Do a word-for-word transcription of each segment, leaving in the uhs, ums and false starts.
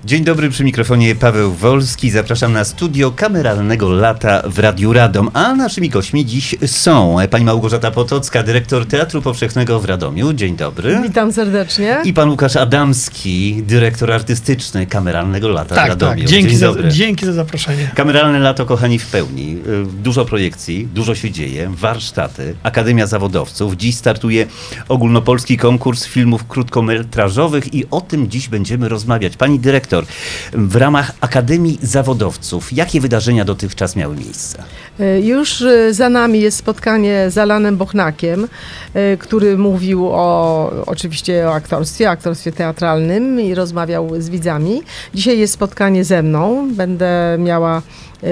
Dzień dobry, przy mikrofonie Paweł Wolski. Zapraszam na studio kameralnego lata w Radiu Radom. A naszymi gośćmi dziś są pani Małgorzata Potocka, dyrektor Teatru Powszechnego w Radomiu. Dzień dobry. Witam serdecznie. I pan Łukasz Adamski, dyrektor artystyczny kameralnego lata tak, w Radomiu. Tak, dzięki, Dzień za, dobry. dzięki za zaproszenie. Kameralne lato, kochani, w pełni. Dużo projekcji, dużo się dzieje, warsztaty, Akademia Zawodowców. Dziś startuje ogólnopolski konkurs filmów krótkometrażowych i o tym dziś będziemy rozmawiać. Pani dyrektor, w ramach Akademii Zawodowców, jakie wydarzenia dotychczas miały miejsce? Już za nami jest spotkanie z Alanem Bochnakiem, który mówił o, oczywiście o aktorstwie, aktorstwie teatralnym i rozmawiał z widzami. Dzisiaj jest spotkanie ze mną. Będę miała Yy,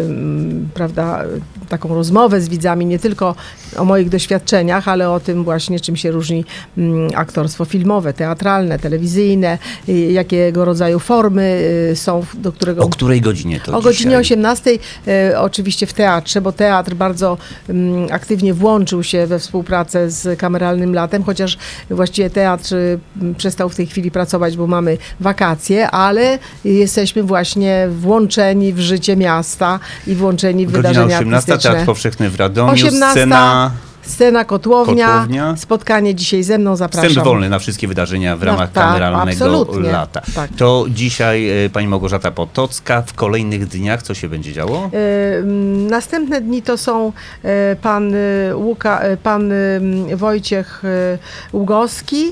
prawda, taką rozmowę z widzami, nie tylko o moich doświadczeniach, ale o tym właśnie, czym się różni mm, aktorstwo filmowe, teatralne, telewizyjne, yy, jakiego rodzaju formy yy, są, do którego... O której godzinie to O dzisiaj? godzinie osiemnastej, yy, oczywiście w teatrze, bo teatr bardzo yy, aktywnie włączył się we współpracę z Kameralnym Latem, chociaż właściwie teatr yy, przestał w tej chwili pracować, bo mamy wakacje, ale jesteśmy właśnie włączeni w życie miasta. miasta i włączeni w Godzina wydarzenia osiemnasta, artystyczne. Teatr Powszechny w Radomiu, osiemnasta, scena... Scena Kotłownia, Kotłownia. Spotkanie dzisiaj ze mną, zapraszam. Wstęp wolny na wszystkie wydarzenia w ramach No, tak, kameralnego absolutnie. lata. Tak. To dzisiaj y, pani Małgorzata Potocka. W kolejnych dniach co się będzie działo? Y, następne dni to są y, pan, y, Łuka, y, pan y, Wojciech y, Ługowski.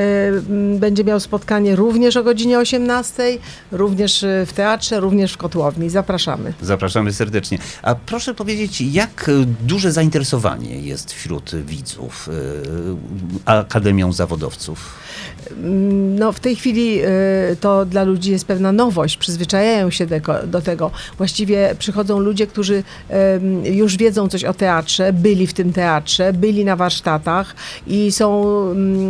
Y, będzie miał spotkanie również o godzinie osiemnastej, również y, w teatrze, również w Kotłowni. Zapraszamy. Zapraszamy serdecznie. A proszę powiedzieć, jak duże zainteresowanie jest wśród widzów y, Akademią Zawodowców? No, w tej chwili y, to dla ludzi jest pewna nowość, przyzwyczajają się do, do tego. Właściwie przychodzą ludzie, którzy y, już wiedzą coś o teatrze, byli w tym teatrze, byli na warsztatach i są y,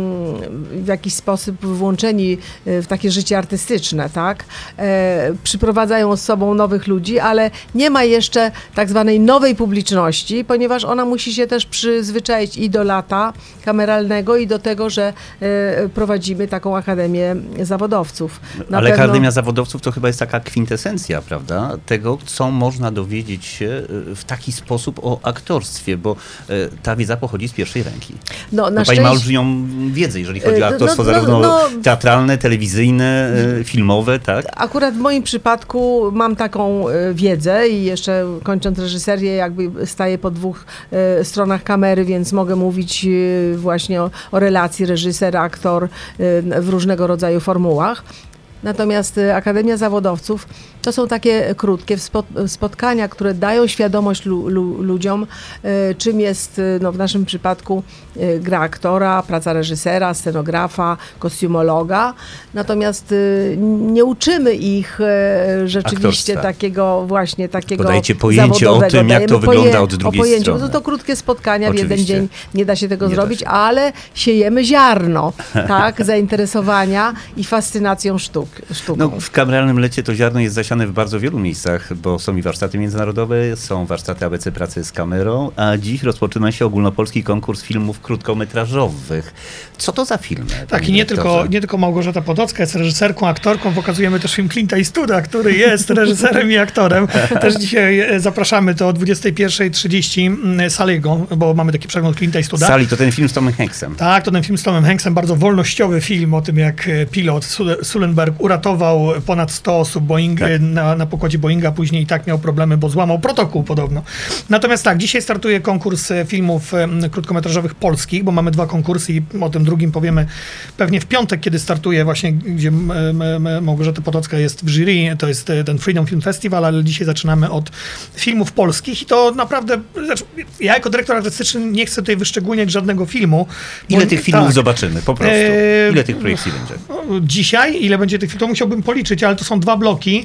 w jakiś sposób włączeni w takie życie artystyczne, tak? Y, przyprowadzają z sobą nowych ludzi, ale nie ma jeszcze tak zwanej nowej publiczności, ponieważ ona musi się też przyzwyczaić i do lata kameralnego, i do tego, że y, prowadzimy taką Akademię Zawodowców. Na Ale pewno... Akademia Zawodowców to chyba jest taka kwintesencja, prawda? Tego, co można dowiedzieć się w taki sposób o aktorstwie, bo ta wiedza pochodzi z pierwszej ręki. No, na no, pani szczęście... ma olbrzymią wiedzę, jeżeli chodzi o aktorstwo, no, no, zarówno no, teatralne, telewizyjne, filmowe, tak? Akurat w moim przypadku mam taką wiedzę i jeszcze kończąc reżyserię jakby staję po dwóch stronach kamery, więc mogę mówić właśnie o, o relacji reżyser, aktor w różnego rodzaju formułach. Natomiast Akademia Zawodowców to są takie krótkie spotkania, które dają świadomość lu, lu, ludziom, czym jest no, w naszym przypadku gra aktora, praca reżysera, scenografa, kostiumologa. Natomiast nie uczymy ich rzeczywiście aktorstwa. takiego właśnie takiego Podajcie pojęcie o tym, jak to wygląda od drugiej pojęcie, strony. No to krótkie spotkania Oczywiście. w jeden dzień, nie da się tego Nie zrobić, się. ale siejemy ziarno, tak, zainteresowania i fascynacją sztuk. Sztuką. No, w kameralnym lecie to ziarno jest zasiane w bardzo wielu miejscach, bo są i warsztaty międzynarodowe, są warsztaty A B C pracy z kamerą, a dziś rozpoczyna się ogólnopolski konkurs filmów krótkometrażowych. Co to za filmy? Tak, i nie tylko, nie tylko Małgorzata Potocka jest reżyserką, aktorką, pokazujemy też film Clint'a Eastwooda, który jest reżyserem i aktorem. Też dzisiaj zapraszamy do dwudziestej pierwszej trzydzieści Saliego, bo mamy taki przegląd Clint'a Eastwooda. Sali to ten film z Tomem Hanksem. Tak, to ten film z Tomem Hanksem, bardzo wolnościowy film o tym, jak pilot Sullenberg uratował ponad sto osób Boeing, tak. na, na pokładzie Boeinga, później i tak miał problemy, bo złamał protokół podobno. Natomiast tak, dzisiaj startuje konkurs filmów krótkometrażowych polskich, bo mamy dwa konkursy i o tym drugim powiemy pewnie w piątek, kiedy startuje właśnie, gdzie Małgorzata Potocka jest w jury, to jest ten Freedom Film Festival, ale dzisiaj zaczynamy od filmów polskich i to naprawdę, ja jako dyrektor artystyczny nie chcę tutaj wyszczególniać żadnego filmu. Ile bo, tych filmów tak, zobaczymy, po prostu? Ile tych projekcji będzie? Dzisiaj, ile będzie tych filmów, to musiałbym policzyć, ale to są dwa bloki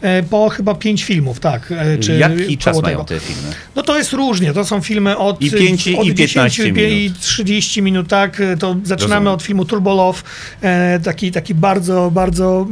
po chyba pięć filmów, tak. Czy Jaki czas tego. mają te filmy? No to jest różnie, to są filmy od, I pięć, od i piętnaście dziesięć minut. i trzydzieści minut, tak. To zaczynamy Rozumiem. od filmu Turbo Love, taki, taki bardzo, bardzo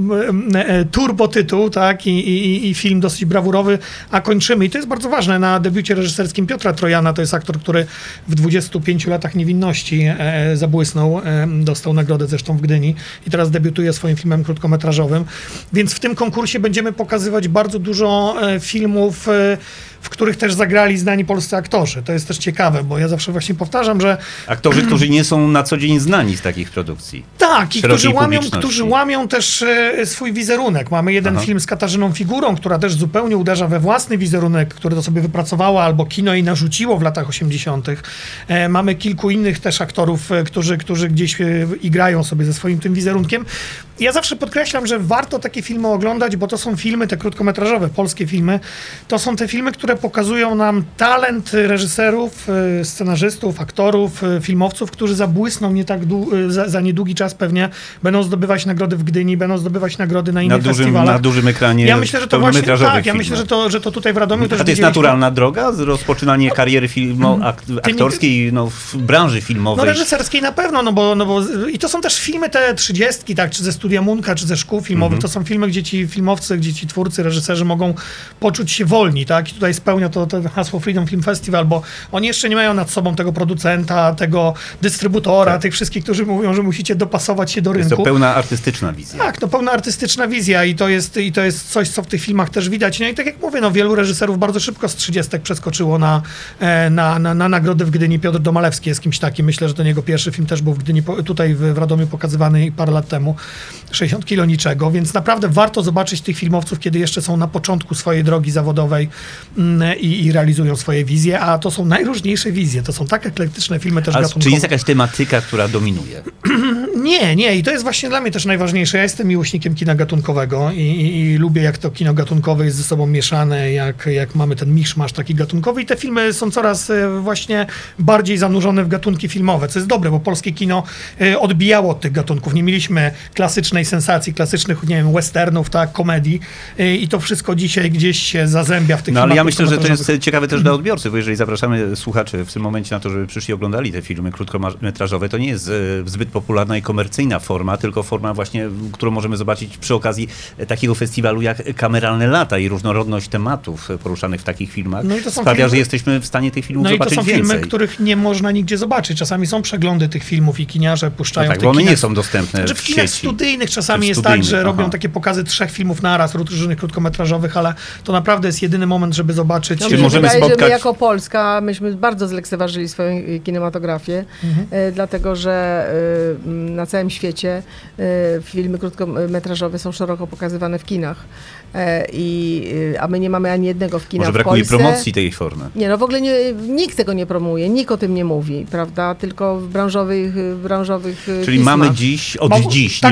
turbo tytuł, tak, I, i, i film dosyć brawurowy, a kończymy, i to jest bardzo ważne, na debiucie reżyserskim Piotra Trojana, to jest aktor, który w dwudziestu pięciu latach niewinności zabłysnął, dostał nagrodę zresztą w Gdyni i teraz debiutuje swoim filmem krótkometrażowym, więc w tym konkursie będziemy pokazywać bardzo dużo e, filmów, e, w których też zagrali znani polscy aktorzy. To jest też ciekawe, bo ja zawsze właśnie powtarzam, że Aktorzy, którzy nie są na co dzień znani z takich produkcji. tak, i szerokiej którzy łamią, publiczności. którzy łamią też e, swój wizerunek. Mamy jeden Aha. film z Katarzyną Figurą, która też zupełnie uderza we własny wizerunek, który to sobie wypracowała, albo kino jej narzuciło w latach osiemdziesiątych. E, mamy kilku innych też aktorów, e, którzy, którzy gdzieś e, igrają sobie ze swoim tym wizerunkiem. Ja zawsze podkreślam, że warto takie filmy oglądać, bo to są filmy, te krótkometrażowe, polskie filmy, to są te filmy, które pokazują nam talent reżyserów, e, scenarzystów, aktorów, e, filmowców, którzy zabłysną nie tak dłu- za, za niedługi czas pewnie, będą zdobywać nagrody w Gdyni, będą zdobywać nagrody na Na innych dużym, festiwalach. na dużym ekranie Ja myślę, że to właśnie pełnometrażowych tak, ja filmach. myślę, że to, że to tutaj w Radomiu też A to jest widzieliśmy- naturalna droga? Z rozpoczynanie kariery filmo, ak, aktorskiej no, w branży No filmowej? reżyserskiej na pewno, no bo, no bo i to są też filmy te trzydziestki, tak, czy ze Studia Munka, czy ze szkół filmowych, to są filmy, gdzie ci filmowcy, gdzie ci twórcy, reżyserzy mogą poczuć się wolni, tak, i tutaj spełnia to, to hasło Freedom Film Festival, bo oni jeszcze nie mają nad sobą tego producenta, tego dystrybutora, Tak. tych wszystkich, którzy mówią, że musicie dopasować się do Jest rynku. to pełna artystyczna wizja. Tak, no pełna artystyczna wizja i to jest, i to jest coś, co w tych filmach też widać. No i tak jak mówię, no wielu reżyserów bardzo szybko z trzydziestek przeskoczyło na, e, na, na, na nagrody w Gdyni. Piotr Domalewski jest kimś takim. Myślę, że ten jego pierwszy film też był w Gdyni, po- tutaj w, w Radomiu pokazywany parę lat temu. sześćdziesiąt kilo niczego, więc naprawdę warto zobaczyć tych filmowców, kiedy jeszcze są na początku swojej drogi zawodowej mm, i, i realizują swoje wizje, a to są najróżniejsze wizje. To są tak eklektyczne filmy też A gatunkowe. czy jest jakaś tematyka, która dominuje? Nie, nie. I to jest właśnie dla mnie też najważniejsze. Ja jestem miłośnikiem kina gatunkowego i, i, i lubię, jak to kino gatunkowe jest ze sobą mieszane, jak, jak mamy ten miszmasz taki gatunkowy. I te filmy są coraz e, właśnie bardziej zanurzone w gatunki filmowe, co jest dobre, bo polskie kino e, odbijało od tych gatunków. Nie mieliśmy klasycznej sensacji, klasycznych, nie wiem, westernów, tak, komedii. E, I to wszystko dzisiaj gdzieś się zazębia w tych No ale filmach ja myślę, że to jest krótkometrażowych. ciekawe też dla odbiorcy, bo jeżeli zapraszamy słuchaczy w tym momencie na to, żeby przyszli i oglądali te filmy krótkometrażowe, to nie jest e, zbyt popularna i komercyjna forma, tylko forma właśnie, którą możemy zobaczyć przy okazji takiego festiwalu jak Kameralne Lata i różnorodność tematów poruszanych w takich filmach No i to są sprawia, filmy- że jesteśmy w stanie tych filmów No i to zobaczyć są więcej. filmy, których nie można nigdzie zobaczyć. Czasami są przeglądy tych filmów i kiniarze No puszczają tak, w bo tych one nie kinach. są dostępne Że w w kinach sieci. studyjnych czasami Czy w jest studyjnych, tak, że aha. robią takie pokazy trzech filmów naraz, różnych krótkometrażowych, ale to naprawdę jest jedyny moment, żeby zobaczyć. No, Czy mi się możemy wydaje, że spotkać- my jako Polska, myśmy bardzo zlekceważyli swoją y, kinematografię, Mhm. e, dlatego że y, na całym świecie y, filmy krótkometrażowe są szeroko pokazywane w kinach. E, i, y, a my nie mamy ani jednego w kinach Może w brakuje Polsce. promocji tej formy. Nie, no w ogóle nie, nikt tego nie promuje, nikt o tym nie mówi, prawda? Tylko w branżowych, w branżowych Czyli pismach. mamy dziś, od Mogą- dziś, tak,